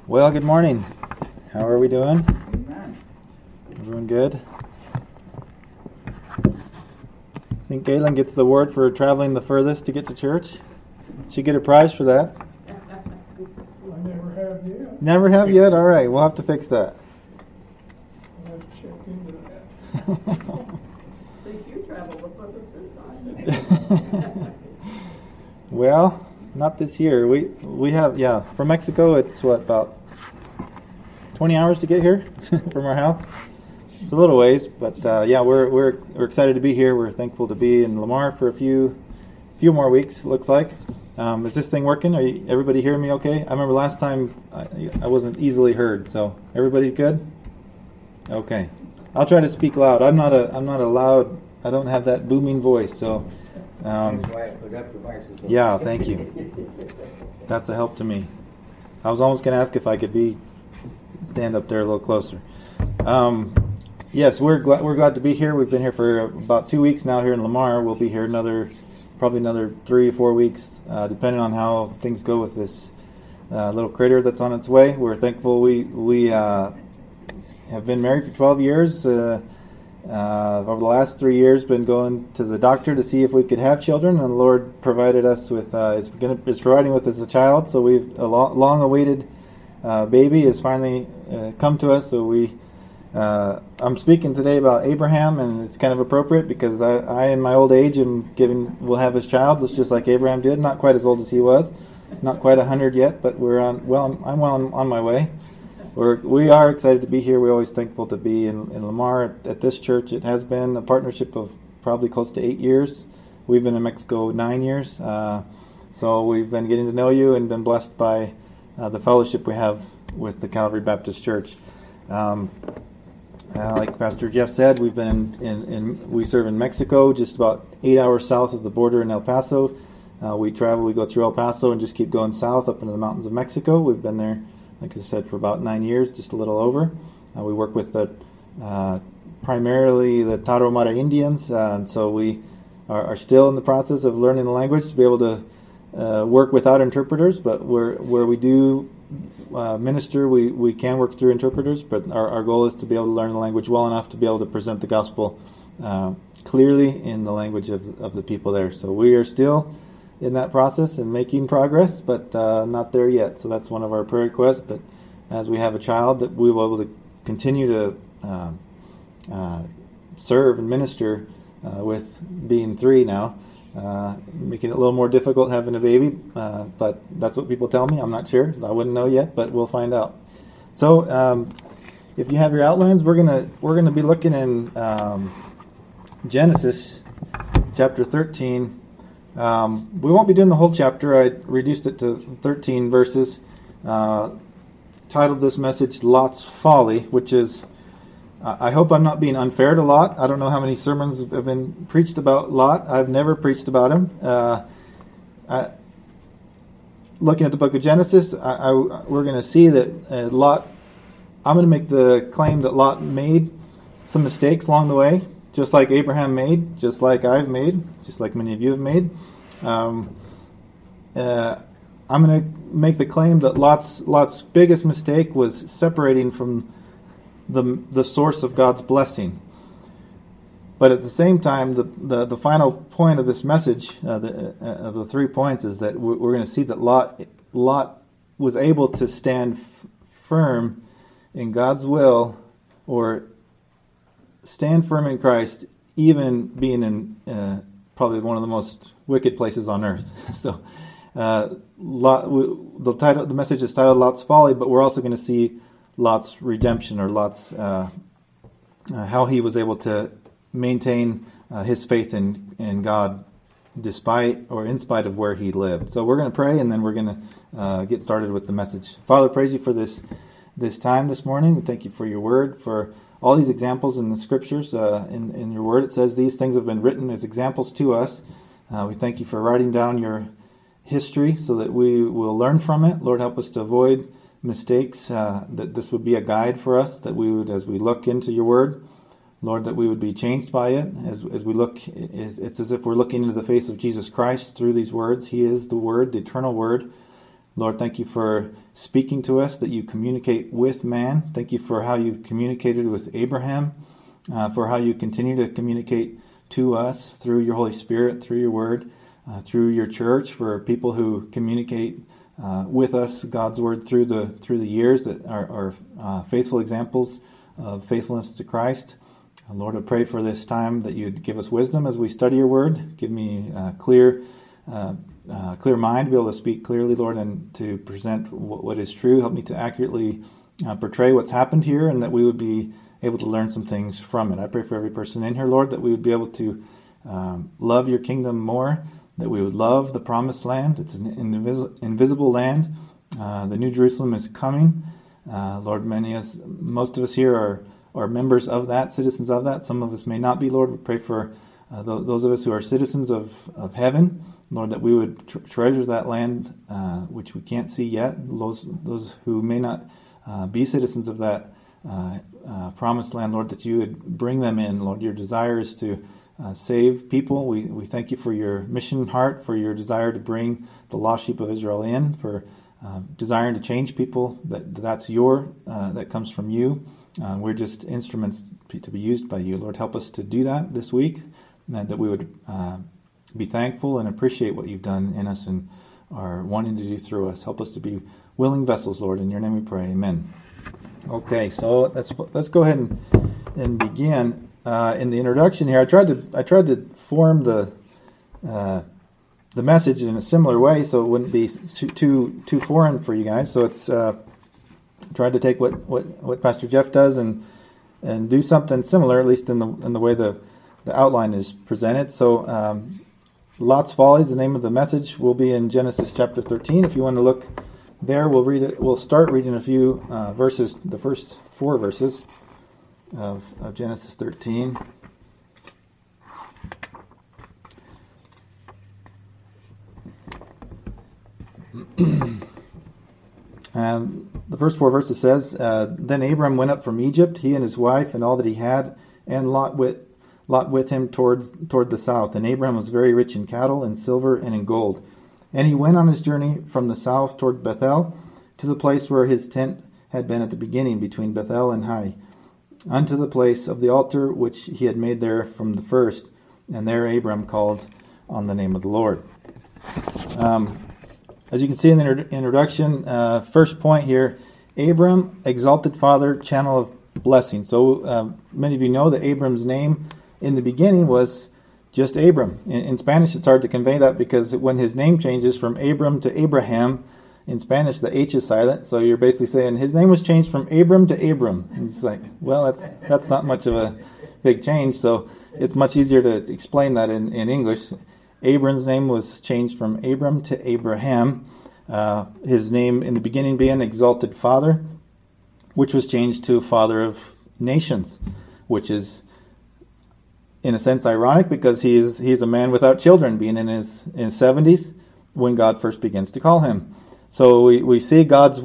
Well, good morning. How are we doing? Amen. Everyone good? I think Galen gets the award for traveling the furthest to get to church. She get a prize for that. I never have yet. Never have yet? All right, we'll have to fix that. I'll have to check into that. Think you traveled the furthest this time. Well, not this year. We have, from Mexico it's about 20 hours to get here from our house. It's a little ways, but we're excited to be here. We're thankful to be in Lamar for a few more weeks. It looks like. Is this thing working? Everybody hearing me okay? I remember last time I wasn't easily heard. So everybody good? Okay. I'll try to speak loud. I'm not a loud. I don't have that booming voice. So. Yeah, thank you. That's a help to me. I was almost going to ask if I could stand up there a little closer. Yes, we're glad to be here. We've been here for about 2 weeks now here in Lamar. We'll be here probably another 3 or 4 weeks, depending on how things go with this little critter that's on its way. We're thankful we have been married for 12 years. Over the last 3 years, been going to the doctor to see if we could have children, and the Lord provided us with is providing with us a child. So we've a long-awaited baby has finally come to us. So I'm speaking today about Abraham, and it's kind of appropriate because I in my old age will have his child. It's just like Abraham did, not quite as old as he was, not quite 100 yet, but I'm well on my way. We are excited to be here. We're always thankful to be in Lamar at this church. It has been a partnership of probably close to 8 years. We've been in Mexico 9 years. So we've been getting to know you and been blessed by the fellowship we have with the Calvary Baptist Church. Like Pastor Jeff said, we've been we serve in Mexico, just about 8 hours south of the border in El Paso. We go through El Paso and just keep going south up into the mountains of Mexico. We've been there, like I said, for about 9 years, just a little over. We work with primarily the Tarahumara Indians, and so we are still in the process of learning the language to be able to work without interpreters. But where we do minister, we can work through interpreters. But our goal is to be able to learn the language well enough to be able to present the gospel clearly in the language of the people there. So we are still in that process and making progress, but not there yet. So that's one of our prayer requests, that as we have a child, that we will be able to continue to serve and minister with being 3 now, making it a little more difficult having a baby, but that's what people tell me. I'm not sure. I wouldn't know yet, but we'll find out. So if you have your outlines, we're gonna be looking in Genesis chapter 13. We won't be doing the whole chapter. I reduced it to 13 verses. Titled this message Lot's Folly, which is, I hope I'm not being unfair to Lot. I don't know how many sermons have been preached about Lot. I've never preached about him. Looking at the book of Genesis, we're going to see that Lot, I'm going to make the claim that Lot made some mistakes along the way, just like Abraham made, just like I've made, just like many of you have made. I'm going to make the claim that Lot's biggest mistake was separating from the source of God's blessing. But at the same time, the final point of this message, of the 3 points, is that we're going to see that Lot was able to stand firm in God's will, or stand firm in Christ, even being in probably one of the most wicked places on earth. So, the message is titled Lot's Folly, but we're also going to see Lot's redemption, or Lot's how he was able to maintain his faith in God despite or in spite of where he lived. So we're going to pray, and then we're going to get started with the message. Father, praise you for this time this morning. We thank you for your word, for all these examples in the scriptures. In your word, it says these things have been written as examples to us. We thank you for writing down your history so that we will learn from it. Lord, help us to avoid mistakes, that this would be a guide for us, that we would, as we look into your word, Lord, that we would be changed by it. As we look, it's as if we're looking into the face of Jesus Christ through these words. He is the Word, the eternal Word, Lord, thank you for speaking to us, that you communicate with man. Thank you for how you've communicated with Abraham, for how you continue to communicate to us through your Holy Spirit, through your word, through your church, for people who communicate with us God's word through the years, that are faithful examples of faithfulness to Christ. Lord, I pray for this time that you'd give us wisdom as we study your word. Give me a clear mind to be able to speak clearly, Lord, and to present what is true. Help me to accurately portray what's happened here, and that we would be able to learn some things from it. I pray for every person in here, Lord, that we would be able to love your kingdom more, that we would love the promised land. It's an invisible land. The New Jerusalem is coming. Lord, most of us here are members of that, citizens of that. Some of us may not be, Lord. We pray for those of us who are citizens of heaven, Lord, that we would treasure that land which we can't see yet. Those who may not be citizens of that promised land, Lord, that you would bring them in. Lord, your desire is to save people. We thank you for your mission heart, for your desire to bring the lost sheep of Israel in, for desiring to change people. That comes from you. We're just instruments to be used by you. Lord, help us to do that this week, that we would be thankful and appreciate what you've done in us and are wanting to do through us. Help us to be willing vessels, Lord. In your name we pray. Amen. Okay, so let's go ahead and begin. In the introduction here, I tried to form the message in a similar way, so it wouldn't be too foreign for you guys. So it's tried to take what Pastor Jeff does and do something similar, at least in the way the outline is presented. So Lot's Folly is the name of the message. Will be in Genesis chapter 13. If you want to look there, we'll read it. We'll start reading a few verses, the first 4 verses of Genesis 13. And the first 4 verses says, Then Abram went up from Egypt, he and his wife and all that he had, and Lot with him toward the south. And Abram was very rich in cattle and silver and in gold. And he went on his journey from the south toward Bethel, to the place where his tent had been at the beginning, between Bethel and Hai, unto the place of the altar which he had made there from the first. And there Abram called on the name of the Lord. As you can see in the introduction, first point here, Abram, exalted father, channel of blessing. So many of you know that Abram's name in the beginning was just Abram. In Spanish, it's hard to convey that because when his name changes from Abram to Abraham, in Spanish, the H is silent. So you're basically saying his name was changed from Abram to Abram. And it's like, well, that's not much of a big change. So it's much easier to explain that in English. Abram's name was changed from Abram to Abraham. His name in the beginning being exalted father, which was changed to father of nations, which is in a sense ironic because he's a man without children, being in his 70s when God first begins to call him. So we see God's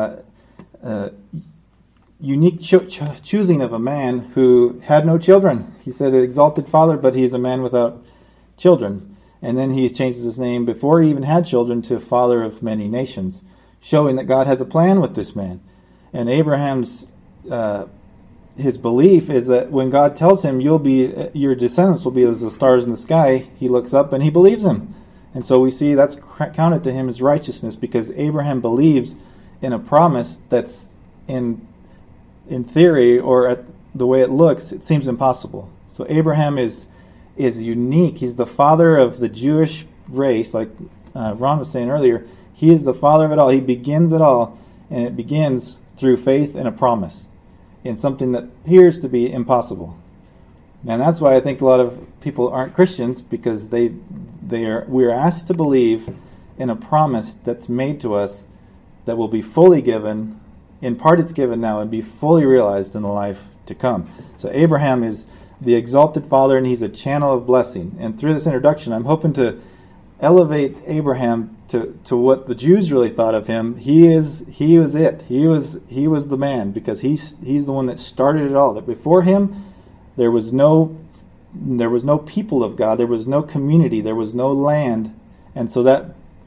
unique choosing of a man who had no children. He said exalted father, but he's a man without children. And then he changes his name before he even had children to father of many nations, showing that God has a plan with this man. And Abraham's his belief is that when God tells him your descendants will be as the stars in the sky, he looks up and he believes him. And so we see that's counted to him as righteousness because Abraham believes in a promise that's in theory or at the way it looks, it seems impossible. So Abraham is unique. He's the father of the Jewish race, like Ron was saying earlier. He is the father of it all. He begins it all, and it begins through faith and a promise in something that appears to be impossible. And that's why I think a lot of people aren't Christians, because we're asked to believe in a promise that's made to us that will be fully given. In part it's given now and be fully realized in the life to come. So Abraham is the exalted father, and he's a channel of blessing. And through this introduction, I'm hoping to elevate Abraham to what the Jews really thought of him. He was it. He was the man, because he's the one that started it all. That before him, there was no people of God. There was no community. There was no land. And so that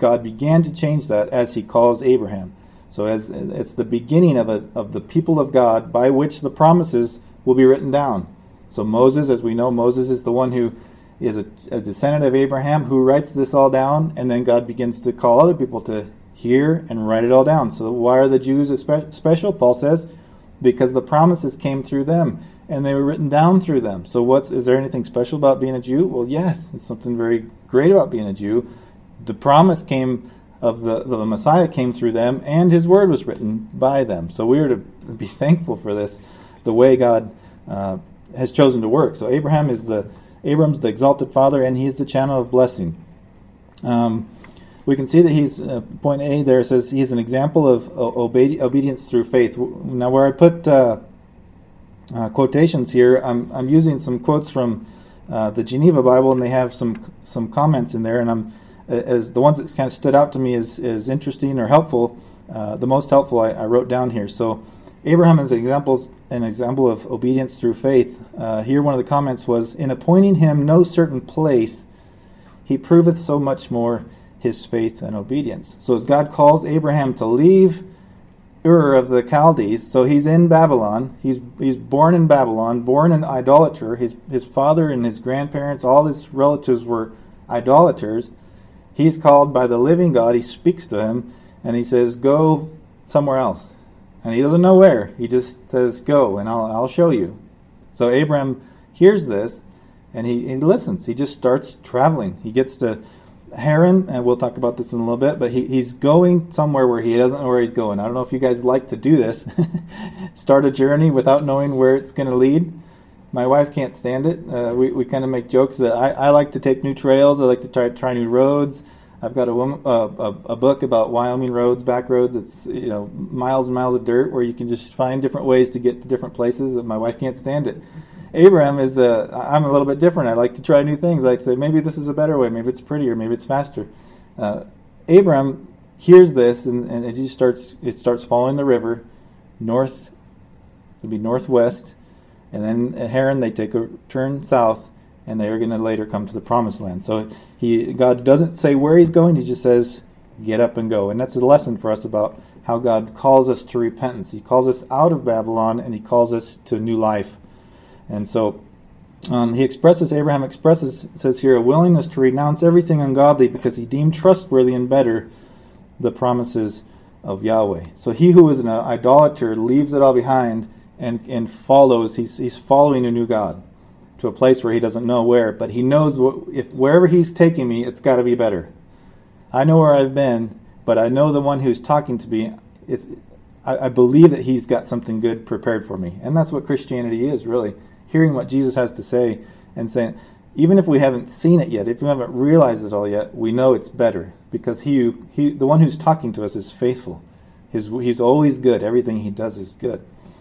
God began to change that as he calls Abraham. So as it's the beginning of the people of God by which the promises will be written down. So Moses, as we know, Moses is the one who is a descendant of Abraham who writes this all down, and then God begins to call other people to hear and write it all down. So why are the Jews special? Paul says, because the promises came through them, and they were written down through them. So is there anything special about being a Jew? Well, yes, it's something very great about being a Jew. The promise came of the Messiah came through them, and his word was written by them. So we are to be thankful for this, the way God has chosen to work. So Abram's the exalted father, and he's the channel of blessing. We can see that he's, point A there says he's an example of obedience through faith. Now where I put quotations here, I'm using some quotes from the Geneva Bible, and they have some comments in there, and as the ones that kind of stood out to me as interesting or helpful, the most helpful I wrote down here. So Abraham is an example of obedience through faith. Here one of the comments was, in appointing him no certain place, he proveth so much more his faith and obedience. So as God calls Abraham to leave Ur of the Chaldees, so he's in Babylon, he's born in Babylon, born an idolater, his father and his grandparents, all his relatives were idolaters. He's called by the living God, he speaks to him, and he says, go somewhere else. And he doesn't know where. He just says, go, and I'll show you. So Abraham hears this, and he listens. He just starts traveling. He gets to Haran, and we'll talk about this in a little bit, but he's going somewhere where he doesn't know where he's going. I don't know if you guys like to do this. Start a journey without knowing where it's going to lead. My wife can't stand it. We kind of make jokes that I like to take new trails. I like to try new roads. I've got a book about Wyoming roads, back roads. It's miles and miles of dirt where you can just find different ways to get to different places. My wife can't stand it. Abraham is I'm a little bit different. I like to try new things. I like to say maybe this is a better way. Maybe it's prettier. Maybe it's faster. Abraham hears this and it starts following the river north. It'll be northwest. And then at Haran, they take a turn south, and they are going to later come to the promised land. So God doesn't say where he's going, he just says, get up and go. And that's a lesson for us about how God calls us to repentance. He calls us out of Babylon, and he calls us to new life. And so Abraham expresses, it says here, a willingness to renounce everything ungodly because he deemed trustworthy and better the promises of Yahweh. So he who is an idolater leaves it all behind and follows. He's following a new God to a place where he doesn't know where, but he knows if wherever he's taking me, it's got to be better. I know where I've been, but I know the one who's talking to me. I believe that he's got something good prepared for me, and that's what Christianity is, really. Hearing what Jesus has to say and saying, even if we haven't seen it yet, if we haven't realized it all yet, we know it's better because the one who's talking to us is faithful. He's always good. Everything he does is good.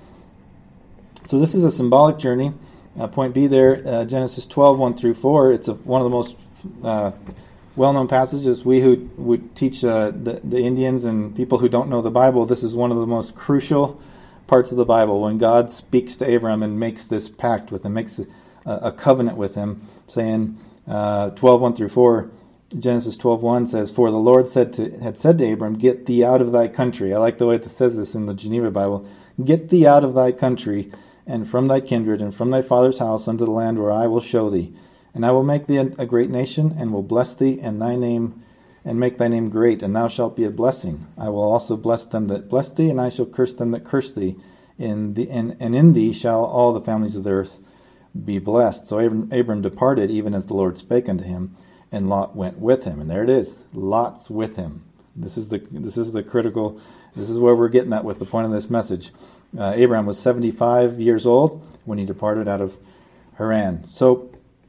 So this is a symbolic journey. Point B there, Genesis 12, 1 through 4. It's one of the most well-known passages. We who would teach the Indians and people who don't know the Bible, this is one of the most crucial parts of the Bible when God speaks to Abraham and makes this pact with him, makes a covenant with him, saying 12, 1 through 4, Genesis 12, 1 says, for the Lord had said to Abram, get thee out of thy country. I like the way it says this in the Geneva Bible. Get thee out of thy country and from thy kindred, and from thy father's house unto the land where I will show thee. And I will make thee a great nation, and will bless thee, and make thy name great, and thou shalt be a blessing. I will also bless them that bless thee, and I shall curse them that curse thee. And in thee shall all the families of the earth be blessed. So Abram departed, even as the Lord spake unto him, and Lot went with him. And there it is, Lot's with him. This is the critical. This is where we're getting at with the point of this message. Abraham was 75 years old when he departed out of Haran. So,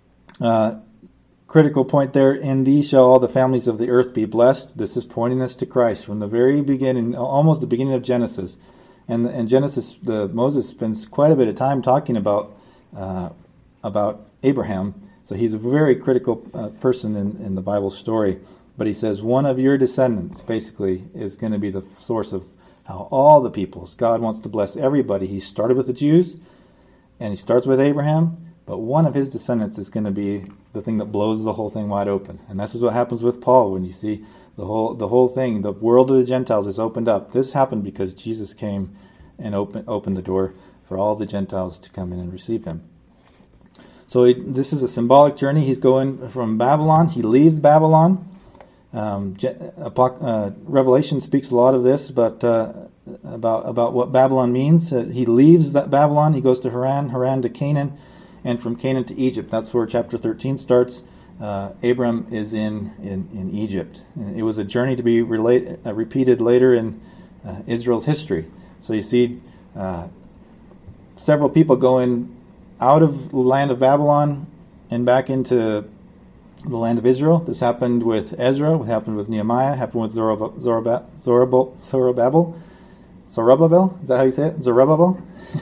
critical point there, in thee shall all the families of the earth be blessed. This is pointing us to Christ from the very beginning, almost the beginning of Genesis. And Genesis, Moses spends quite a bit of time talking about Abraham. So he's a very critical person in the Bible story. But he says one of your descendants, basically, is going to be the source of how all the peoples, God wants to bless everybody. He started with the Jews, and he starts with Abraham, but one of his descendants is going to be the thing that blows the whole thing wide open. And this is what happens with Paul when you see The whole thing, the world of the Gentiles is opened up. This happened because Jesus came and opened the door for all the Gentiles to come in and receive him. So this is a symbolic journey. He's going from Babylon. He leaves Babylon. Revelation speaks a lot of this, but about what Babylon means. He leaves that Babylon. He goes to Haran to Canaan, and from Canaan to Egypt. That's where chapter 13 starts. Abram is in Egypt. And it was a journey to be repeated later in Israel's history. So you see several people going out of the land of Babylon and back into the land of Israel. This happened with Ezra, it happened with Nehemiah, happened with Zerubbabel. Is that how you say it? Zerubbabel?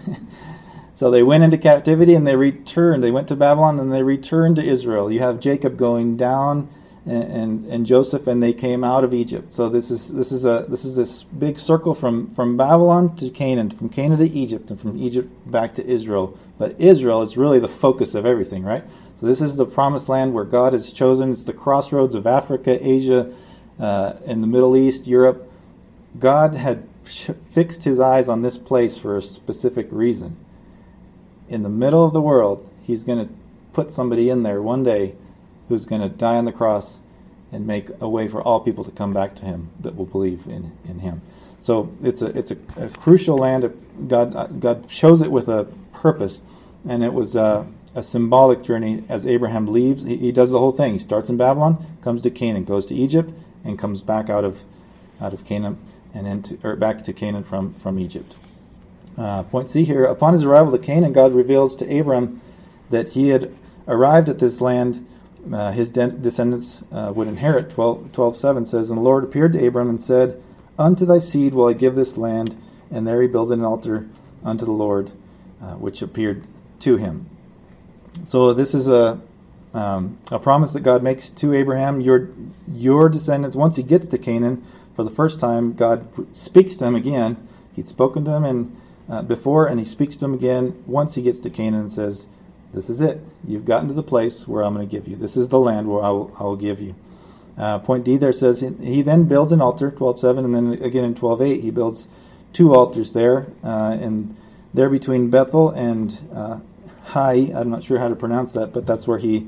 So they went into captivity and they returned. They went to Babylon and they returned to Israel. You have Jacob going down and Joseph, and they came out of Egypt. So this is this big circle from Babylon to Canaan, from Canaan to Egypt, and from Egypt back to Israel. But Israel is really the focus of everything, right? So this is the promised land where God has chosen. It's the crossroads of Africa, Asia, and the Middle East, Europe. God had fixed his eyes on this place for a specific reason. In the middle of the world, he's going to put somebody in there one day who's going to die on the cross and make a way for all people to come back to him that will believe in him. So it's a crucial land. God chose it with a purpose, and it was a symbolic journey as Abraham leaves. He does the whole thing. He starts in Babylon, comes to Canaan, goes to Egypt, and comes back out of Canaan and back to Canaan from Egypt. Point C here. Upon his arrival to Canaan, God reveals to Abram that he had arrived at this land. His descendants would inherit. 12:7 says, "And the Lord appeared to Abram and said, Unto thy seed will I give this land. And there he built an altar unto the Lord, which appeared to him." So this is a promise that God makes to Abraham. Your descendants, once he gets to Canaan, for the first time, God speaks to him again. He'd spoken to him before, and he speaks to him again once he gets to Canaan and says, "This is it. You've gotten to the place where I'm going to give you. This is the land where I will give you." Point D there says he then builds an altar, 12:7, and then again in 12:8 he builds two altars there, and they're between Bethel and Hai. I'm not sure how to pronounce that, but that's where he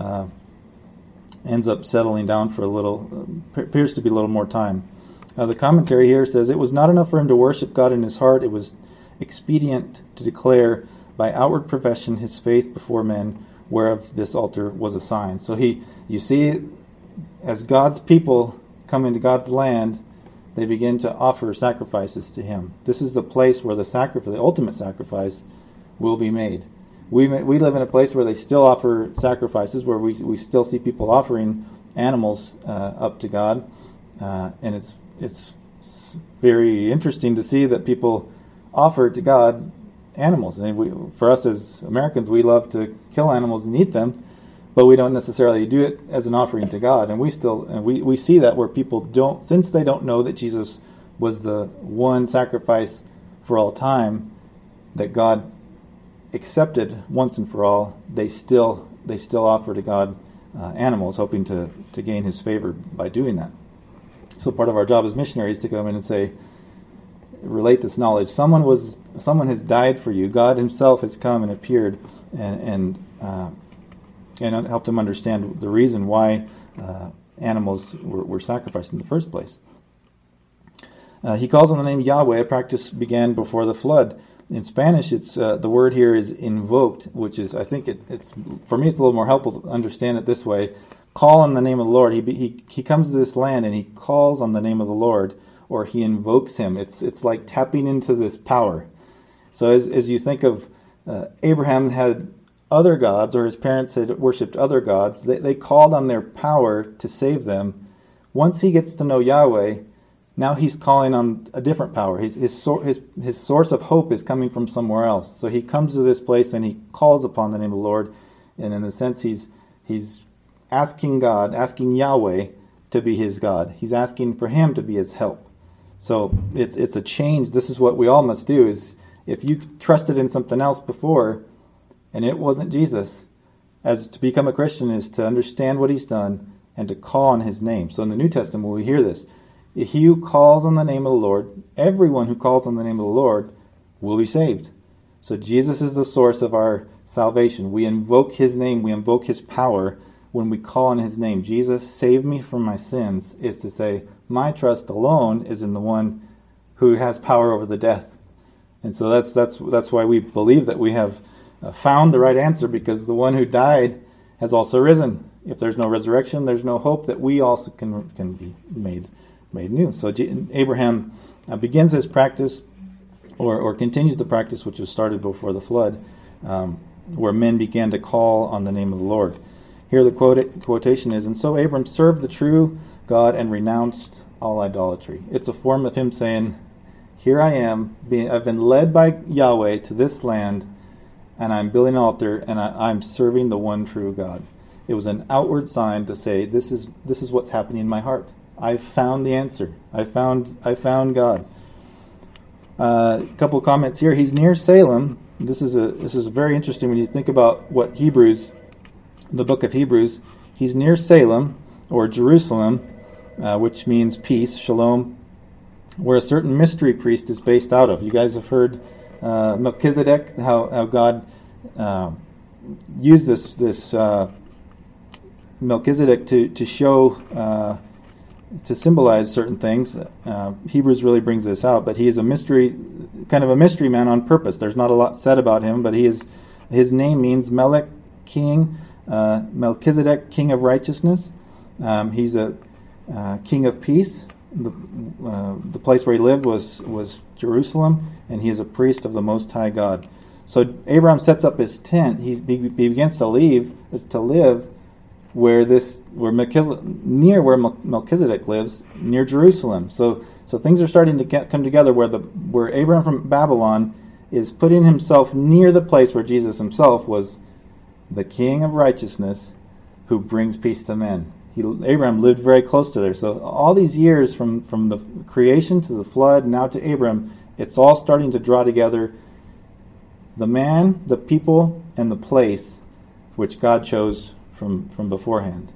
ends up settling down for a little, appears to be a little more time. The commentary here says it was not enough for him to worship God in his heart. It was expedient to declare by outward profession his faith before men, whereof this altar was a sign. So you see, as God's people come into God's land, they begin to offer sacrifices to him. This is the place where the ultimate sacrifice will be made. We live in a place where they still offer sacrifices, where we still see people offering animals up to God, and it's very interesting to see that people offer to God animals. And for us as Americans, we love to kill animals and eat them, but we don't necessarily do it as an offering to God. And we see that where people don't, since they don't know that Jesus was the one sacrifice for all time that God accepted once and for all, they still offer to God animals, hoping to gain his favor by doing that. So part of our job as missionaries is to come in and say, relate this knowledge. Someone has died for you. God himself has come and appeared and helped them understand the reason why animals were sacrificed in the first place. He calls on the name Yahweh. A practice began before the flood. In Spanish, it's the word here is invoked, which is, I think it's for me it's a little more helpful to understand it this way. Call on the name of the Lord. He comes to this land and he calls on the name of the Lord, or he invokes him. It's like tapping into this power. So as you think of Abraham had other gods, or his parents had worshipped other gods, they called on their power to save them. Once he gets to know Yahweh, now he's calling on a different power. His source of hope is coming from somewhere else. So he comes to this place and he calls upon the name of the Lord, and in a sense he's asking Yahweh to be his God. He's asking for him to be his help. So it's a change. This is what we all must do, is if you trusted in something else before and it wasn't Jesus, as to become a Christian is to understand what he's done and to call on his name. So in the New Testament, we hear this. He who calls on the name of the Lord, everyone who calls on the name of the Lord will be saved. So Jesus is the source of our salvation. We invoke his name, we invoke his power when we call on his name. Jesus, save me from my sins, is to say, my trust alone is in the one who has power over the death. And so that's why we believe that we have found the right answer, because the one who died has also risen. If there's no resurrection, there's no hope that we also can be made new. So Abraham begins his practice, or continues the practice which was started before the flood, where men began to call on the name of the Lord. Here the quotation is, "And so Abram served the true God and renounced all idolatry." It's a form of him saying, here I am, I've been led by Yahweh to this land, and I'm building an altar, and I'm serving the one true God. It was an outward sign to say, this is what's happening in my heart. I've found the answer. I found God. A couple of comments here. He's near Salem. This is very interesting when you think about what Hebrews, the book of Hebrews. He's near Salem, or Jerusalem, which means peace, shalom, where a certain mystery priest is based out of. You guys have heard Melchizedek, how God used this Melchizedek to show, to symbolize certain things. Hebrews really brings this out, but he is kind of a mystery man on purpose. There's not a lot said about him, but his name means Melech, king, Melchizedek, king of righteousness. He's a king of peace. The place where he lived was Jerusalem, and he is a priest of the Most High God. So Abraham sets up his tent. He begins to live where Melchizedek lives, near Jerusalem. So things are starting to come together where Abraham from Babylon is putting himself near the place where Jesus himself was the King of righteousness who brings peace to men. Abraham lived very close to there. So all these years from the creation to the flood, now to Abraham, it's all starting to draw together the man, the people, and the place which God chose from beforehand.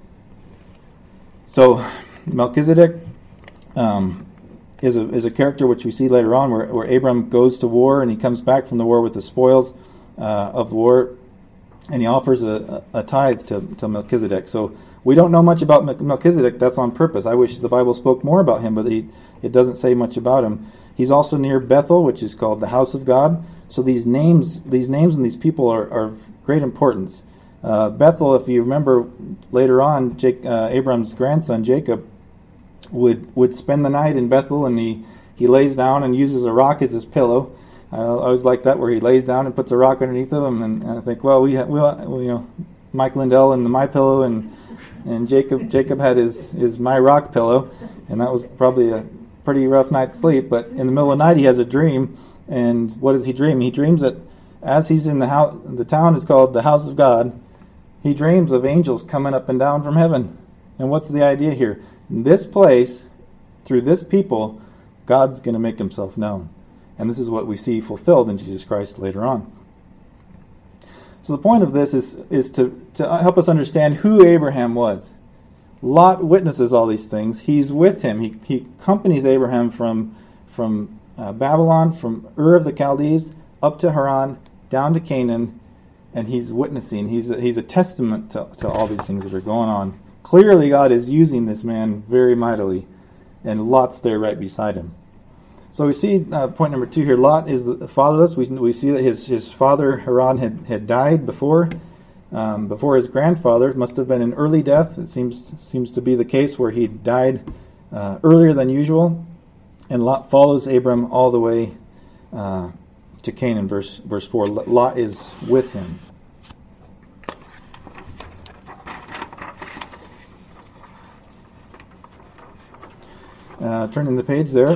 So Melchizedek is a character which we see later on where Abraham goes to war and he comes back from the war with the spoils of war, and he offers a tithe to Melchizedek. So we don't know much about Melchizedek. That's on purpose. I wish the Bible spoke more about him, but it doesn't say much about him. He's also near Bethel, which is called the house of God. So these names and these people are of great importance. Bethel, if you remember later on, Abraham's grandson Jacob would spend the night in Bethel, and he lays down and uses a rock as his pillow. I always like that, where he lays down and puts a rock underneath of him, and I think, well, we Mike Lindell and the My Pillow, and Jacob had his My Rock pillow, and that was probably a pretty rough night's sleep. But in the middle of the night, he has a dream, and what does he dream? He dreams that as he's in the town is called the house of God. He dreams of angels coming up and down from heaven. And what's the idea here? In this place, through this people, God's going to make himself known. And this is what we see fulfilled in Jesus Christ later on. So the point of this is to help us understand who Abraham was. Lot witnesses all these things. He's with him. He accompanies Abraham from Babylon, from Ur of the Chaldees, up to Haran, down to Canaan, and he's witnessing. He's a testament to all these things that are going on. Clearly God is using this man very mightily, and Lot's there right beside him. So we see point number 2 here. Lot is fatherless. We see that his father Haran had died before his grandfather. It must have been an early death. It seems to be the case where he died earlier than usual. And Lot follows Abram all the way to Canaan. Verse 4. Lot is with him. Turning the page there.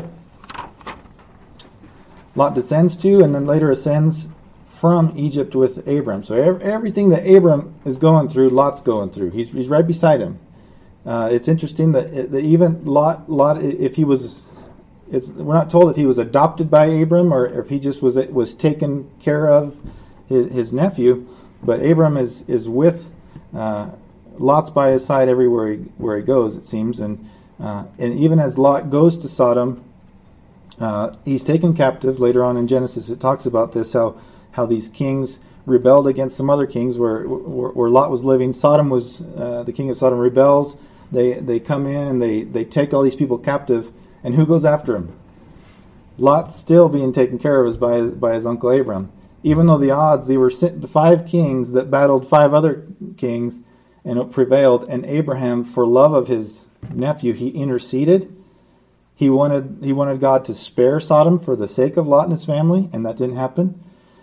Lot descends to and then later ascends from Egypt with Abram. So everything that Abram is going through, Lot's going through. He's right beside him. It's interesting that even Lot, if he was, we're not told if he was adopted by Abram or if he just was taken care of his nephew. But Abram is with Lot's by his side everywhere where he goes, it seems, and even as Lot goes to Sodom, he's taken captive. Later on in Genesis, it talks about this, how these kings rebelled against some other kings where Lot was living. Sodom was the king of Sodom rebels. They come in and they take all these people captive, and who goes after him? Lot's still being taken care of by his uncle Abram. Even though the odds, they were 5 kings that battled 5 other kings, and it prevailed. And Abraham, for love of his nephew, he interceded. He wanted God to spare Sodom for the sake of Lot and his family, and that didn't happen.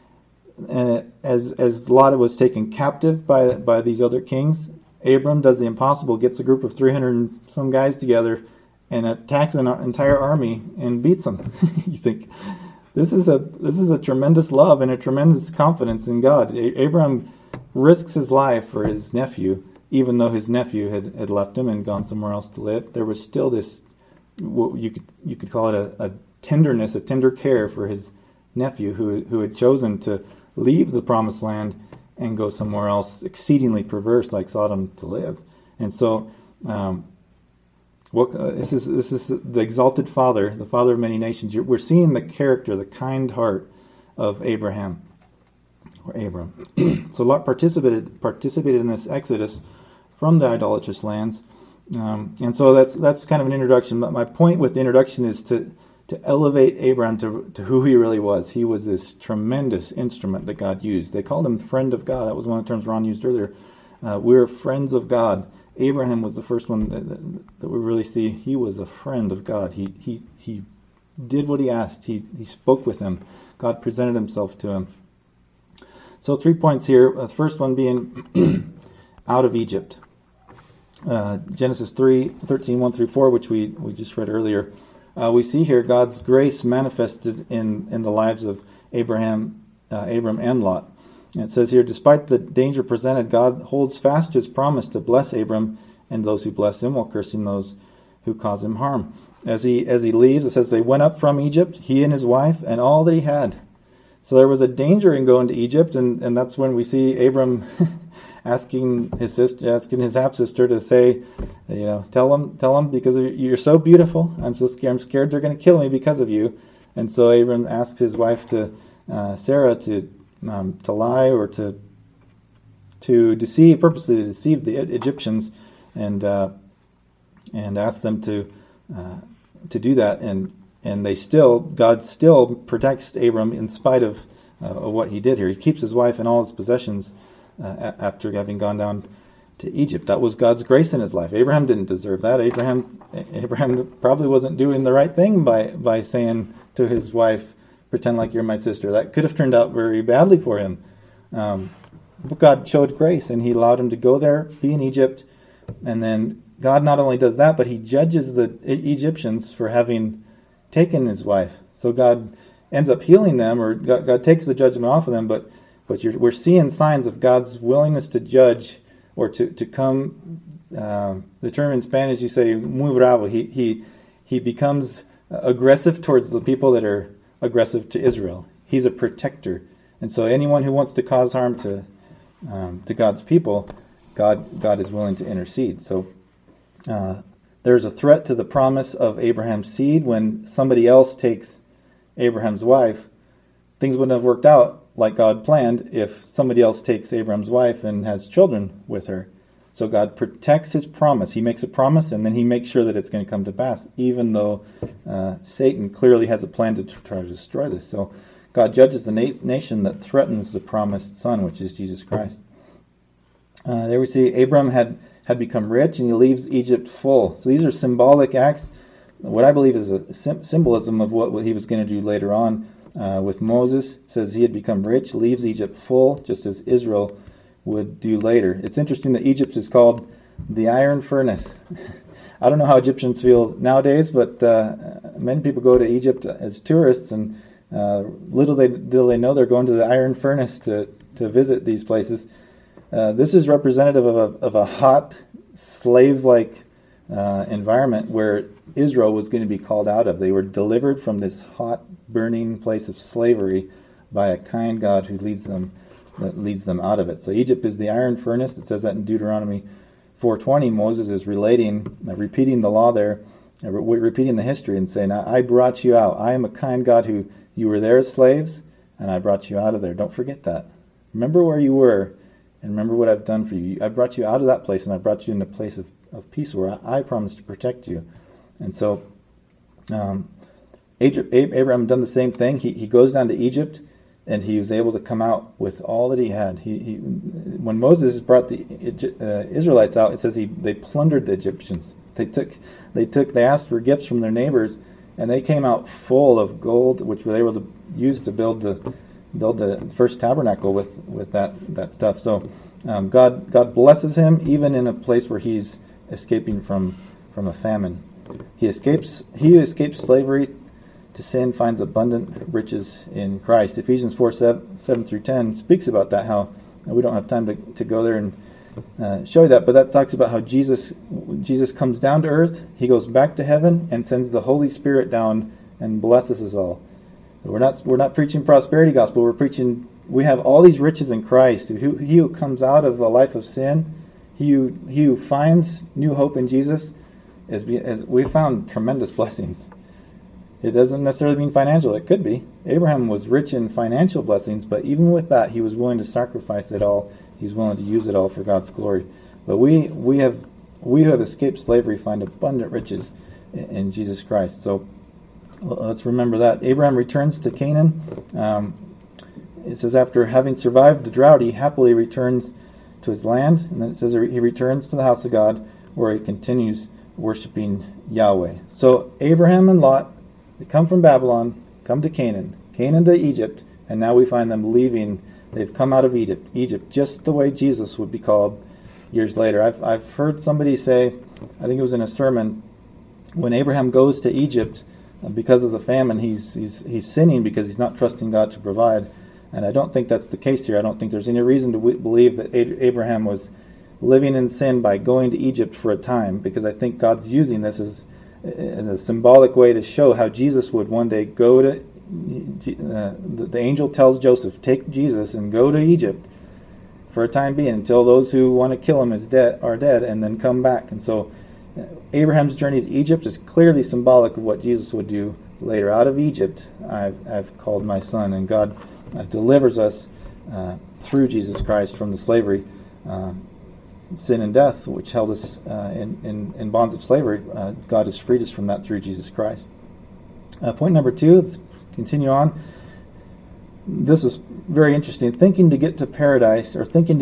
As Lot was taken captive by these other kings, Abram does the impossible, gets a group of 300 and some guys together, and attacks an entire army and beats them. You think this is a tremendous love and a tremendous confidence in God. Abraham risks his life for his nephew, even though his nephew had left him and gone somewhere else to live. There was still this, what you could call it a tenderness, a tender care for his nephew who had chosen to leave the promised land and go somewhere else exceedingly perverse like Sodom to live. And so this is the exalted father, the father of many nations. We're seeing the character, the kind heart of Abraham, or Abram. So Lot participated in this exodus from the idolatrous lands. And so that's kind of an introduction. But my point with the introduction is to elevate Abraham to who he really was. He was this tremendous instrument that God used. They called him friend of God. That was one of the terms Ron used earlier. We're friends of God. Abraham was the first one that we really see. He was a friend of God. He did what he asked. He spoke with him. God presented himself to him. So 3 points here. The first one being out of Egypt. Genesis 3:13, 1 through 4, which we just read earlier. We see here God's grace manifested in the lives of Abram and Lot. And it says here, despite the danger presented, God holds fast to his promise to bless Abram and those who bless him, while cursing those who cause him harm. As he leaves, it says they went up from Egypt, he and his wife, and all that he had. So there was a danger in going to Egypt, and that's when we see Abram asking his half sister to say, tell him because you're so beautiful. I'm scared they're going to kill me because of you. And so Abram asks his wife Sarah to lie or to purposely deceive the Egyptians, and ask them to do that. And God still protects Abram in spite of what he did here. He keeps his wife and all his possessions after having gone down to Egypt. That was God's grace in his life. Abraham didn't deserve that. Abraham probably wasn't doing the right thing by saying to his wife, pretend like you're my sister. That could have turned out very badly for him. But God showed grace, and he allowed him to go there, be in Egypt, and then God not only does that, but he judges the Egyptians for having taken his wife. So God ends up healing them, or God takes the judgment off of them, but we're seeing signs of God's willingness to judge, or to come. The term in Spanish, you say, muy bravo. He becomes aggressive towards the people that are aggressive to Israel. He's a protector. And so anyone who wants to cause harm to God's people, God is willing to intercede. So there's a threat to the promise of Abraham's seed when somebody else takes Abraham's wife. Things wouldn't have worked out like God planned if somebody else takes Abraham's wife and has children with her. So God protects his promise. He makes a promise, and then he makes sure that it's going to come to pass, even though Satan clearly has a plan to try to destroy this. So God judges the nation that threatens the promised son, which is Jesus Christ. There we see Abram had become rich, and he leaves Egypt full. So these are symbolic acts. What I believe is a symbolism of what he was going to do later on with Moses. It says he had become rich, leaves Egypt full, just as Israel would do later. It's interesting that Egypt is called the iron furnace. I don't know how Egyptians feel nowadays, but many people go to Egypt as tourists, and little they know they're going to the iron furnace to visit these places. This is representative of a hot, slave-like environment where Israel was going to be called out of. They were delivered from this hot, burning place of slavery by a kind God who leads them out of it. So Egypt is the iron furnace. It says that in Deuteronomy 4:20, Moses is repeating the law there, repeating the history and saying, I brought you out. I am a kind God who you were there as slaves, and I brought you out of there. Don't forget that. Remember where you were, and remember what I've done for you. I brought you out of that place, and I brought you into a place of peace where I promised to protect you. And so Abraham done the same thing. He goes down to Egypt, and he was able to come out with all that he had. When Moses brought the Israelites out, it says they plundered the Egyptians. They asked for gifts from their neighbors, and they came out full of gold, which they were able to use to build the first tabernacle with that stuff. So God blesses him even in a place where he's escaping from a famine. He escapes slavery to sin, finds abundant riches in Christ. Ephesians 4:7 through 10 speaks about that, how we don't have time to go there and show you that, but that talks about how Jesus comes down to earth, he goes back to heaven and sends the Holy Spirit down and blesses us all. We're not preaching prosperity gospel, we're preaching we have all these riches in Christ. He who comes out of a life of sin, he who finds new hope in Jesus, as we found tremendous blessings. It doesn't necessarily mean financial. It could be. Abraham was rich in financial blessings, but even with that, he was willing to sacrifice it all. He was willing to use it all for God's glory. But we who have escaped slavery find abundant riches in Jesus Christ. So let's remember that. Abraham returns to Canaan. It says after having survived the drought, he happily returns to his land. And then it says he returns to the house of God, where he continues worshiping Yahweh. So Abraham and Lot, they come from Babylon, come to Canaan to Egypt, and now we find them leaving. They've come out of Egypt, just the way Jesus would be called years later. I've heard somebody say, I think it was in a sermon, when Abraham goes to Egypt because of the famine, he's sinning because he's not trusting God to provide. And I don't think that's the case here. I don't think there's any reason to believe that Abraham was living in sin by going to Egypt for a time, because I think God's using this as a symbolic way to show how Jesus would one day go to the angel tells Joseph, take Jesus and go to Egypt for a time being until those who want to kill him are dead, and then come back. And so Abraham's journey to Egypt is clearly symbolic of what Jesus would do later. Out of Egypt I've called my son, and God delivers us through Jesus Christ from the slavery, sin and death, which held us in bonds of slavery. God has freed us from that through Jesus Christ. Point number 2, let's continue on. This is very interesting. Thinking to get paradise.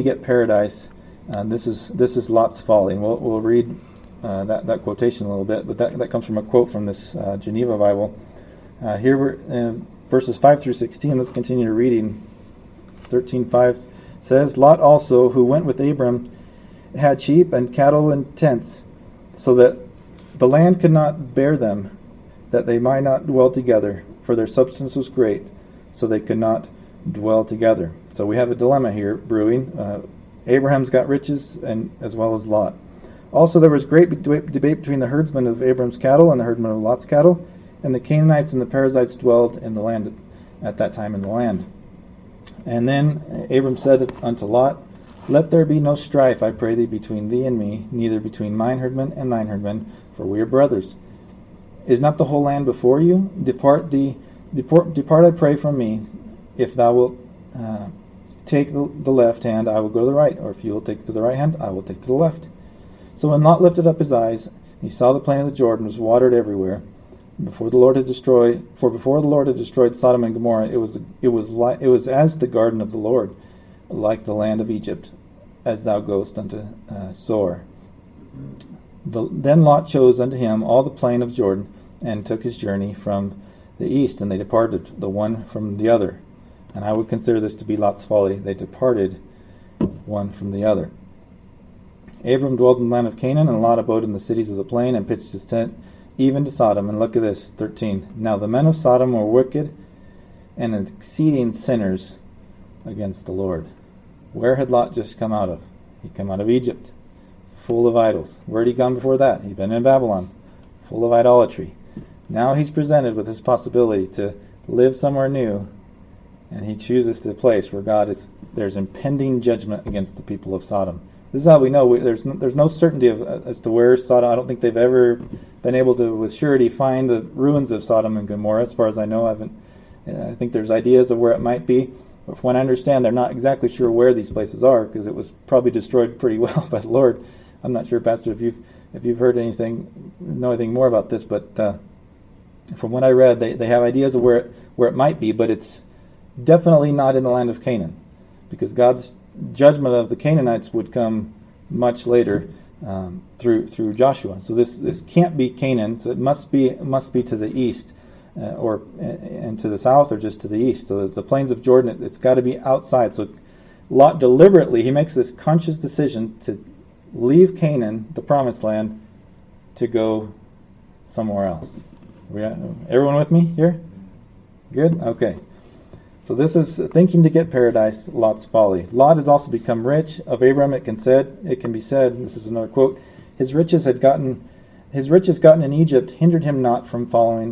This is Lot's folly. And we'll read that quotation a little bit, but that comes from a quote from this Geneva Bible. Here we're in verses 5 through 16. Let's continue reading. 13:5 says, Lot also, who went with Abram, had sheep and cattle and tents, so that the land could not bear them, that they might not dwell together, for their substance was great, so they could not dwell together. So we have a dilemma here brewing. Abraham's got riches, and as well as Lot. Also there was great debate between the herdsmen of Abram's cattle and the herdsmen of Lot's cattle, and the Canaanites and the Perizzites dwelled in the land at that time in the land. And then Abram said unto Lot, Let there be no strife, I pray thee, between thee and me, neither between mine herdmen and thine herdmen, for we are brothers. Is not the whole land before you? Depart, I pray, from me. If thou wilt take the left hand, I will go to the right, or if you will take to the right hand, I will take to the left. So when Lot lifted up his eyes, he saw the plain of the Jordan was watered everywhere. Before the Lord had destroyed Sodom and Gomorrah, it was as the garden of the Lord, like the land of Egypt, as thou goest unto Zoar. Then Lot chose unto him all the plain of Jordan, and took his journey from the east, and they departed the one from the other. And I would consider this to be Lot's folly. They departed one from the other. Abram dwelt in the land of Canaan, and Lot abode in the cities of the plain, and pitched his tent even to Sodom. And look at this, 13. Now the men of Sodom were wicked and exceeding sinners against the Lord. Where had Lot just come out of? He'd come out of Egypt, full of idols. Where had he gone before that? He'd been in Babylon, full of idolatry. Now he's presented with this possibility to live somewhere new, and he chooses the place where there's impending judgment against the people of Sodom. This is how we know there's no certainty as to where Sodom. I don't think they've ever been able to, with surety, find the ruins of Sodom and Gomorrah. As far as I know, I think there's ideas of where it might be. But from what I understand, they're not exactly sure where these places are because it was probably destroyed pretty well by the Lord. I'm not sure, Pastor, if you've heard know anything more about this, but from what I read, they have ideas of where it might be, but it's definitely not in the land of Canaan, because God's judgment of the Canaanites would come much later through Joshua. So this can't be Canaan. So it must be to the east, and to the south, or just to the east. So the plains of Jordan, it's got to be outside. So Lot deliberately, he makes this conscious decision to leave Canaan, the promised land, to go somewhere else. Everyone with me here? Good? Okay. So this is thinking to get paradise, Lot's folly. Lot has also become rich. Of Abram it can be said, this is another quote, his riches gotten in Egypt hindered him not to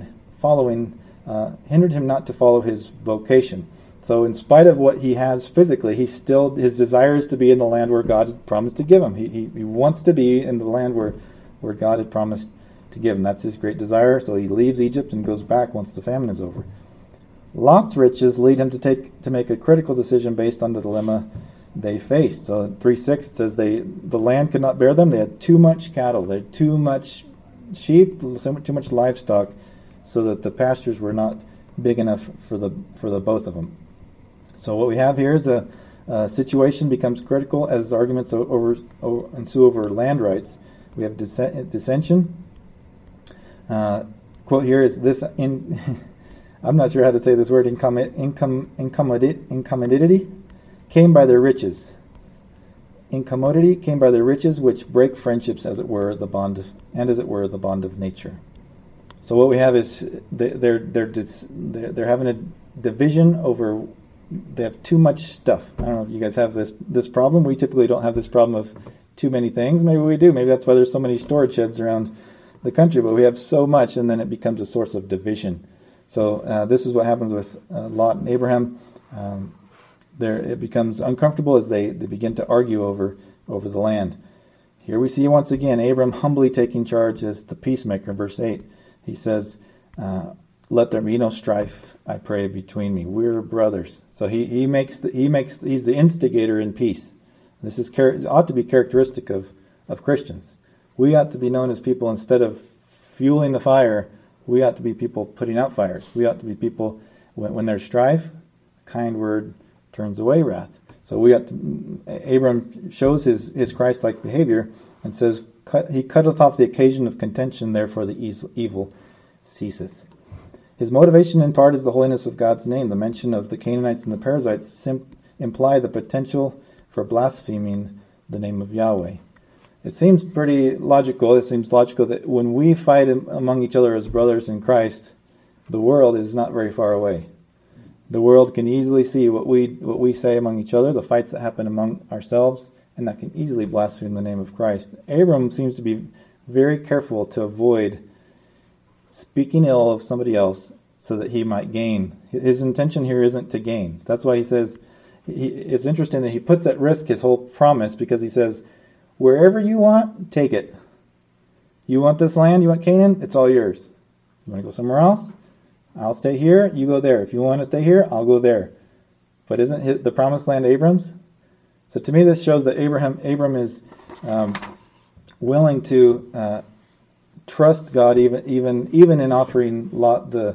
follow his vocation. So in spite of what he has physically, his desire is to be in the land where God had promised to give him. He wants to be in the land where God had promised to give him. That's his great desire. So he leaves Egypt and goes back once the famine is over. Lot's riches lead him to make a critical decision based on the dilemma they faced. So in 3:6 it says the land could not bear them. They had too much cattle. They had too much sheep, too much livestock, so that the pastures were not big enough for the both of them. So what we have here is a situation becomes critical as arguments ensue over land rights. We have dissension. Quote here is this in. I'm not sure how to say this word. Incommodity came by their riches. Incommodity came by their riches, which break friendships, as it were, the bond of nature. So what we have is they're having a division over. They have too much stuff. I don't know if you guys have this problem. We typically don't have this problem of too many things. Maybe we do. Maybe that's why there's so many storage sheds around the country. But we have so much, and then it becomes a source of division. So this is what happens with Lot and Abraham. It becomes uncomfortable as they begin to argue over the land. Here we see once again Abram humbly taking charge as the peacemaker. Verse 8, he says, "Let there be no strife, I pray, between me. We're brothers." So he's the instigator in peace. This ought to be characteristic of Christians. We ought to be known as people, instead of fueling the fire, we ought to be people putting out fires. We ought to be people, when there's strife, a kind word turns away wrath. So Abram shows his Christ-like behavior and says, he cutteth off the occasion of contention, therefore the evil ceaseth. His motivation in part is the holiness of God's name. The mention of the Canaanites and the Perizzites imply the potential for blaspheming the name of Yahweh. It seems pretty logical. It seems logical that when we fight among each other as brothers in Christ, the world is not very far away. The world can easily see what we say among each other, the fights that happen among ourselves, and that can easily blaspheme the name of Christ. Abram seems to be very careful to avoid speaking ill of somebody else so that he might gain. His intention here isn't to gain. That's why he says, it's interesting that he puts at risk his whole promise, because he says, wherever you want, take it. You want this land, you want Canaan, it's all yours. You want to go somewhere else? I'll stay here, you go there. If you want to stay here, I'll go there. But isn't the promised land Abram's? So to me this shows that Abram is willing to trust God even in offering Lot the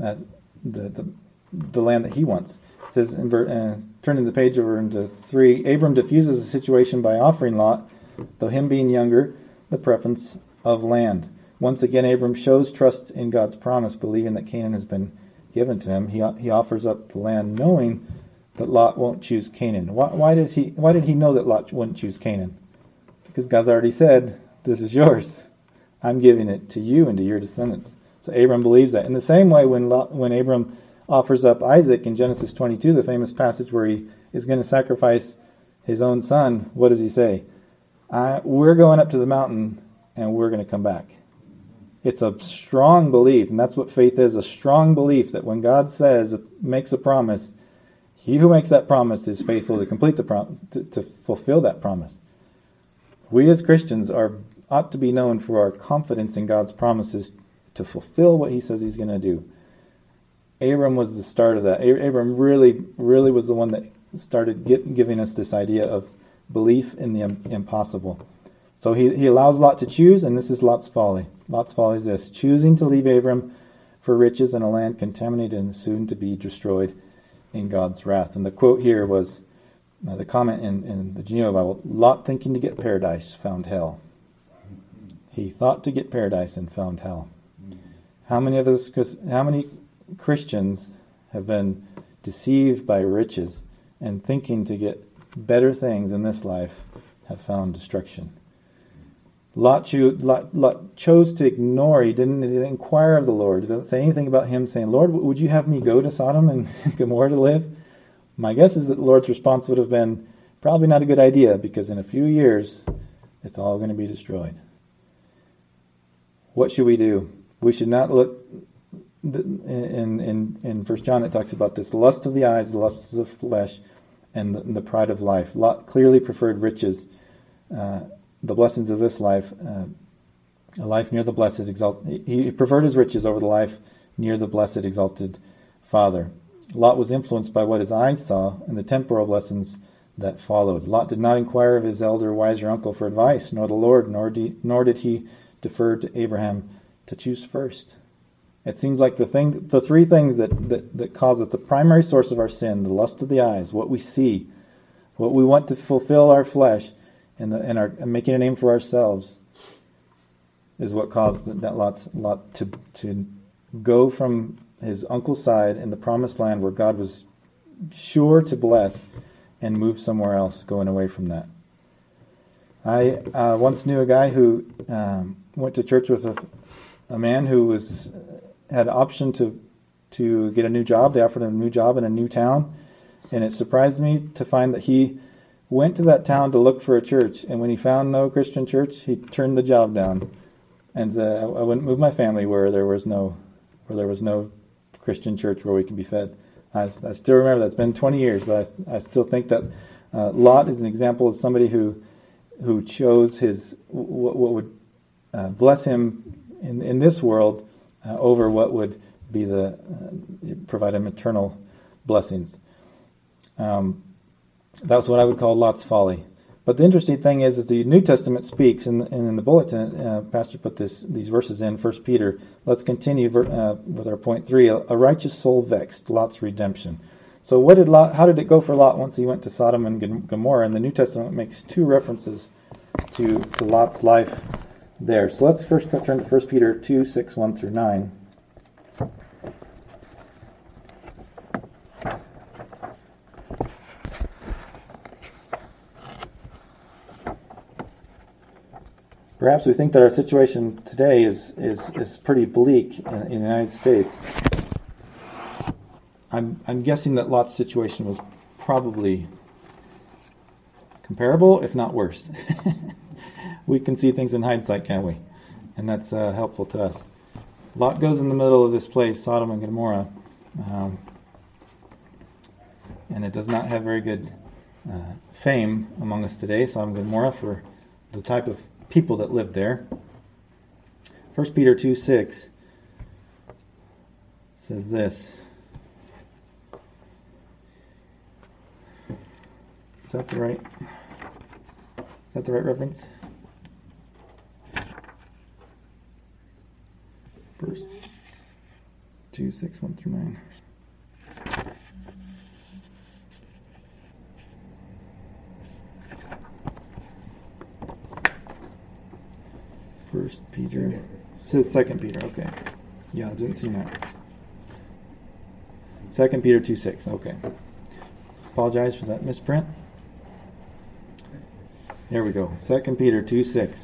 land that he wants. It says, turning the page over into 3, Abram diffuses the situation by offering Lot, though him being younger, the preference of land. Once again, Abram shows trust in God's promise, believing that Canaan has been given to him. He offers up the land, knowing that Lot won't choose Canaan. Why did he know that Lot wouldn't choose Canaan? Because God's already said, "This is yours. I'm giving it to you and to your descendants." So Abram believes that. In the same way, when Abram offers up Isaac in Genesis 22, the famous passage where he is going to sacrifice his own son, what does he say? We're going up to the mountain and we're going to come back. It's a strong belief, and that's what faith is, a strong belief that when God makes a promise, he who makes that promise is faithful to complete the to fulfill that promise. We as Christians ought to be known for our confidence in God's promises to fulfill what he says he's going to do. Abram was the start of that. Abram really was the one that started giving us this idea of belief in the impossible. So he allows Lot to choose, and this is Lot's folly. Lot's folly is this: choosing to leave Abram for riches and a land contaminated and soon to be destroyed in God's wrath. And the quote here was, the comment in the Geneva Bible, Lot thinking to get paradise found hell. He thought to get paradise and found hell. How many Christians have been deceived by riches and thinking to get better things in this life have found destruction? Lot chose to ignore. He didn't inquire of the Lord. It doesn't say anything about him saying, Lord, would you have me go to Sodom and Gomorrah to live? My guess is that the Lord's response would have been, probably not a good idea, because in a few years, it's all going to be destroyed. What should we do? We should not look, in 1 John it talks about this, the lust of the eyes, the lust of the flesh, and the pride of life. Lot clearly preferred riches, the blessings of this life, a life near the blessed exalted. He preferred his riches over the life near the blessed exalted Father. Lot was influenced by what his eyes saw and the temporal blessings that followed. Lot did not inquire of his elder, wiser uncle for advice, nor the Lord, nor did he defer to Abraham to choose first. It seems like the three things that cause us, the primary source of our sin, the lust of the eyes, what we see, what we want to fulfill our flesh, and making a name for ourselves, is what caused that Lot to go from his uncle's side in the promised land where God was sure to bless and move somewhere else, going away from that. I once knew a guy who went to church with a man who had an option to get a new job. They offered him a new job in a new town, and it surprised me to find that he went to that town to look for a church, and when he found no Christian church, he turned the job down and said, I wouldn't move my family where there was no Christian church where we can be fed. I still remember that. It's been 20 years, but I still think that Lot is an example of somebody who chose what would bless him in this world over what would be provide him eternal blessings. That's what I would call Lot's folly. But the interesting thing is that the New Testament speaks, and in the bulletin, Pastor put these verses in 1 Peter. Let's continue with our point 3. A righteous soul vexed, Lot's redemption. So how did it go for Lot once he went to Sodom and Gomorrah? And the New Testament makes two references to Lot's life there. So let's first turn to 1 Peter 2, 6, 1 through 9. Perhaps we think that our situation today is pretty bleak in the United States. I'm guessing that Lot's situation was probably comparable, if not worse. We can see things in hindsight, can't we? And that's helpful to us. Lot goes in the middle of this place, Sodom and Gomorrah, and it does not have very good fame among us today, Sodom and Gomorrah, for the type of people that lived there. 1 Peter 2, 6 says this. Is that the right reference? 1 2, 6, 1 through 9. First Peter, said 2 Peter. Okay, yeah, I didn't see that. 2 Peter 2:6. Okay, apologize for that misprint. There we go. 2 Peter 2:6.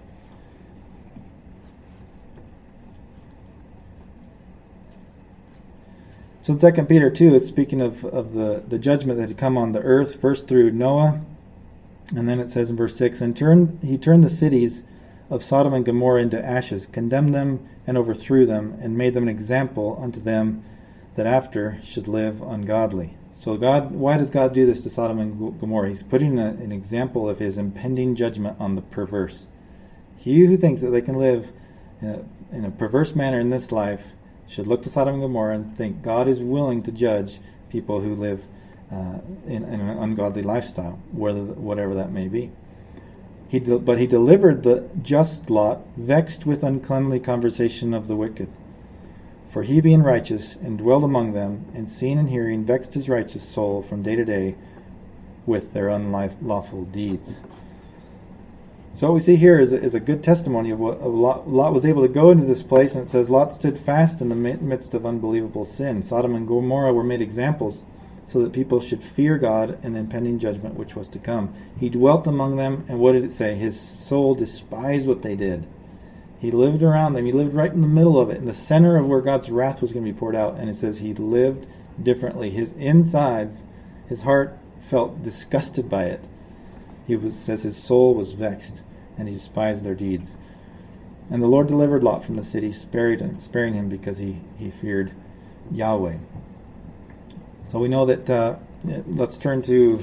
So in 2 Peter 2, it's speaking of the judgment that had come on the earth, first through Noah, and then it says in verse 6, and he turned the cities of Sodom and Gomorrah into ashes, condemned them and overthrew them, and made them an example unto them that after should live ungodly. So why does God do this to Sodom and Gomorrah? He's putting an example of his impending judgment on the perverse. He who thinks that they can live in a perverse manner in this life should look to Sodom and Gomorrah and think God is willing to judge people who live in an ungodly lifestyle, whatever that may be. But he delivered the just Lot, vexed with uncleanly conversation of the wicked. For he, being righteous, and dwelled among them, and seeing and hearing, vexed his righteous soul from day to day with their unlawful deeds. So what we see here is a good testimony of what Lot was able to go into this place, and it says Lot stood fast in the midst of unbelievable sin. Sodom and Gomorrah were made examples so that people should fear God and the impending judgment which was to come. He dwelt among them, and what did it say? His soul despised what they did. He lived around them. He lived right in the middle of it, in the center of where God's wrath was going to be poured out. And it says he lived differently. His insides, his heart felt disgusted by it. Says his soul was vexed, and he despised their deeds. And the Lord delivered Lot from the city, sparing him because he feared Yahweh. So we know that, let's turn to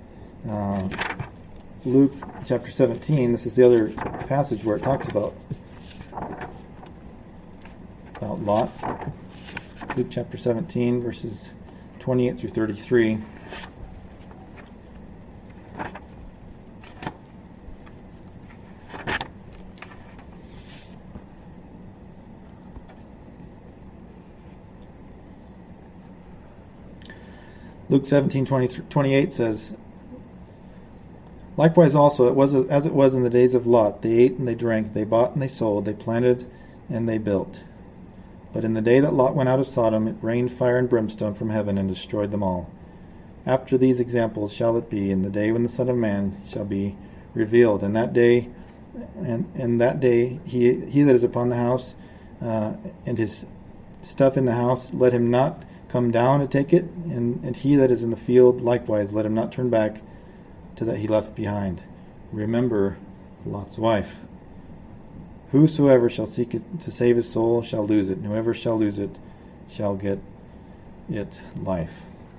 Luke chapter 17. This is the other passage where it talks about Lot. Luke chapter 17, verses 28 through 33. Luke 17:28 says, "Likewise also it was as it was in the days of Lot. They ate and they drank, they bought and they sold, they planted and they built. But in the day that Lot went out of Sodom, it rained fire and brimstone from heaven and destroyed them all. After these examples shall it be in the day when the Son of Man shall be revealed. And that day, he that is upon the house and his stuff in the house, let him not come down to take it, and he that is in the field likewise, let him not turn back to that he left behind. Remember Lot's wife. Whosoever shall seek it to save his soul shall lose it, and whoever shall lose it shall get it life."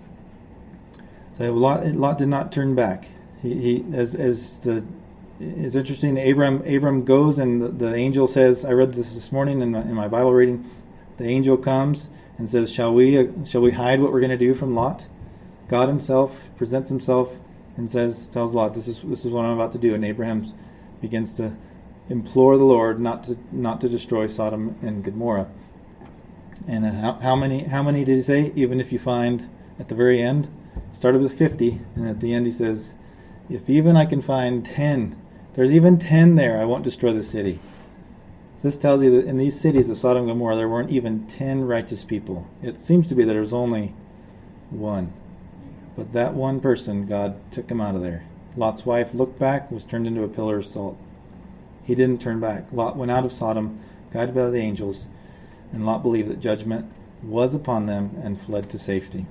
So Lot did not turn back. It's interesting. Abram goes, and the angel says, I read this morning in my Bible reading. The angel comes and says, "Shall we hide what we're going to do from Lot?" God Himself presents Himself and tells Lot, "This is what I'm about to do." And Abraham begins to implore the Lord not to destroy Sodom and Gomorrah. And how many did He say? Even if you find at the very end, started with 50, and at the end He says, "If even I can find 10, there's even 10 there, I won't destroy the city." This tells you that in these cities of Sodom and Gomorrah, there weren't even 10 righteous people. It seems to be that there was only one. But that one person, God took him out of there. Lot's wife looked back, was turned into a pillar of salt. He didn't turn back. Lot went out of Sodom, guided by the angels, and Lot believed that judgment was upon them and fled to safety.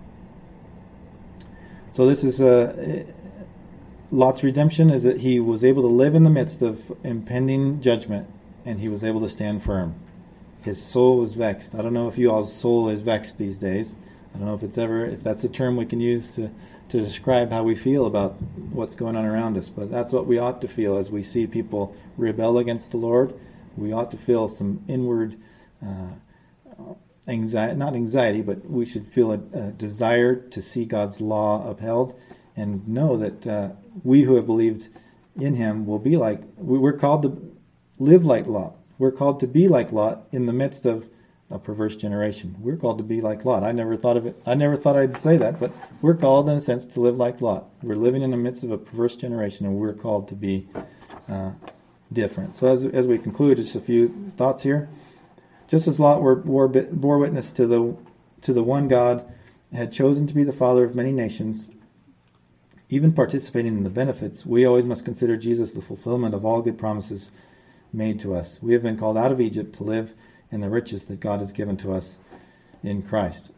So this is Lot's redemption, is that he was able to live in the midst of impending judgment, and he was able to stand firm. His soul was vexed. I don't know if you all's soul is vexed these days. I don't know if that's a term we can use to describe how we feel about what's going on around us, but that's what we ought to feel as we see people rebel against the Lord. We ought to feel some inward anxiety, not anxiety, but we should feel a desire to see God's law upheld, and know that we who have believed in Him will be like, we're called to live like Lot. We're called to be like Lot in the midst of a perverse generation. We're called to be like Lot. I never thought of it. I never thought I'd say that, but we're called in a sense to live like Lot. We're living in the midst of a perverse generation, and we're called to be different. So as we conclude, just a few thoughts here. Just as Lot bore witness to the one God had chosen to be the father of many nations, even participating in the benefits, we always must consider Jesus the fulfillment of all good promises made to us. We have been called out of Egypt to live in the riches that God has given to us in Christ.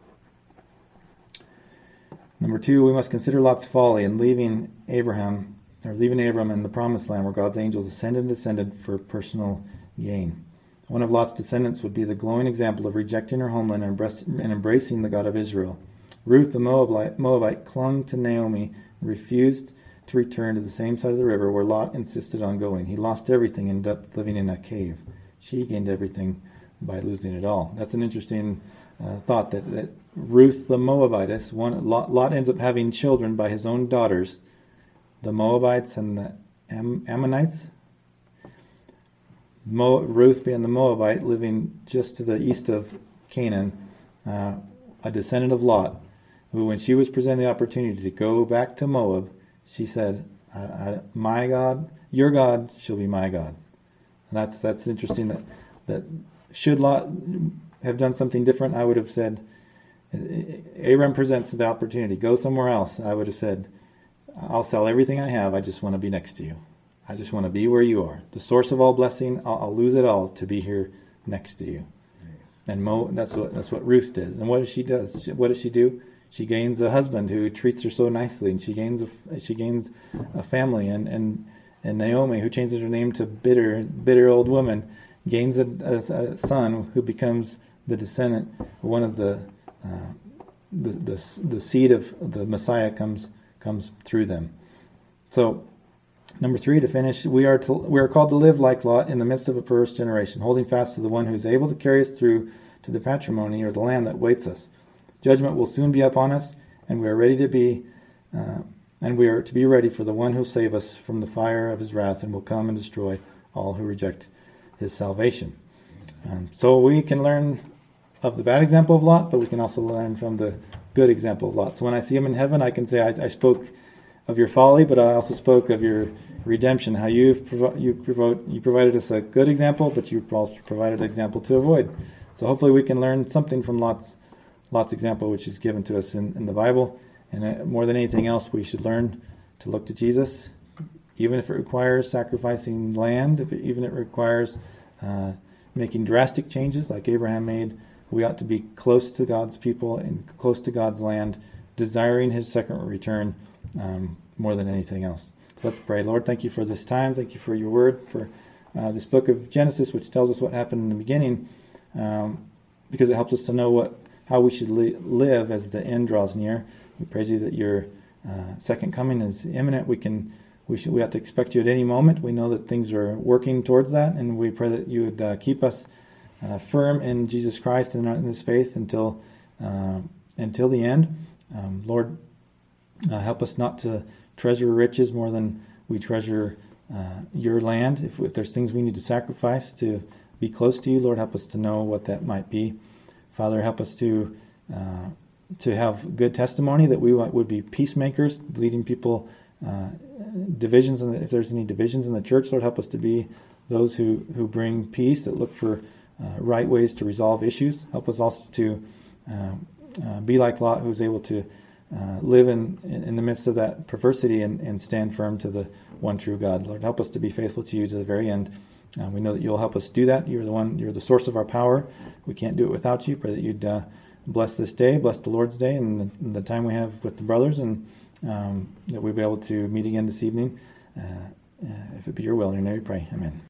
Number 2, we must consider Lot's folly in leaving Abram in the promised land where God's angels ascended and descended for personal gain. One of Lot's descendants would be the glowing example of rejecting her homeland and embracing the God of Israel. Ruth the Moabite clung to Naomi and refused to return to the same side of the river where Lot insisted on going. He lost everything and ended up living in a cave. She gained everything by losing it all. That's an interesting thought that Ruth the Moabitess, Lot ends up having children by his own daughters, the Moabites and the Ammonites. Ruth being the Moabite, living just to the east of Canaan, a descendant of Lot, who when she was presented the opportunity to go back to Moab, she said, my God, your God shall be my God. And that's interesting that should Lot have done something different, I would have said, Abraham presents the opportunity, go somewhere else. I would have said, I'll sell everything I have, I just want to be next to you. I just want to be where you are. The source of all blessing, I'll lose it all to be here next to you. And that's what Ruth does. And what does she do? What does she do? She gains a husband who treats her so nicely, and she gains a family. And Naomi, who changes her name to bitter old woman, gains a son who becomes the descendant. One of the seed of the Messiah comes through them. So, number 3, to finish, we are called to live like Lot in the midst of a perverse generation, holding fast to the one who is able to carry us through to the patrimony or the land that waits us. Judgment will soon be upon us, and we are to be ready for the one who will save us from the fire of his wrath and will come and destroy all who reject his salvation. So we can learn of the bad example of Lot, but we can also learn from the good example of Lot. So when I see him in heaven, I can say, I spoke of your folly, but I also spoke of your redemption, how you provided us a good example, but you also provided an example to avoid. So hopefully we can learn something from Lot's example, which is given to us in the Bible. And more than anything else, we should learn to look to Jesus, even if it requires sacrificing land, even if it requires making drastic changes like Abraham made. We ought to be close to God's people and close to God's land, desiring his second return more than anything else. So let's pray. Lord, thank you for this time. Thank you for your word, for this book of Genesis, which tells us what happened in the beginning, because it helps us to know how we should live as the end draws near. We praise you that your second coming is imminent. We have to expect you at any moment. We know that things are working towards that, and we pray that you would keep us firm in Jesus Christ and in this faith until the end. Lord, help us not to treasure riches more than we treasure your land. If there's things we need to sacrifice to be close to you, Lord, help us to know what that might be. Father, help us to have good testimony, that we would be peacemakers, leading people divisions. If there's any divisions in the church, Lord, help us to be those who bring peace, that look for right ways to resolve issues. Help us also to be like Lot, who was able to live in the midst of that perversity and stand firm to the one true God. Lord, help us to be faithful to you to the very end. We know that you'll help us do that. You're the source of our power. We can't do it without you. Pray that you'd bless this day, bless the Lord's day, and the time we have with the brothers, and that we'll be able to meet again this evening. If it be your will, in your name we pray. Amen.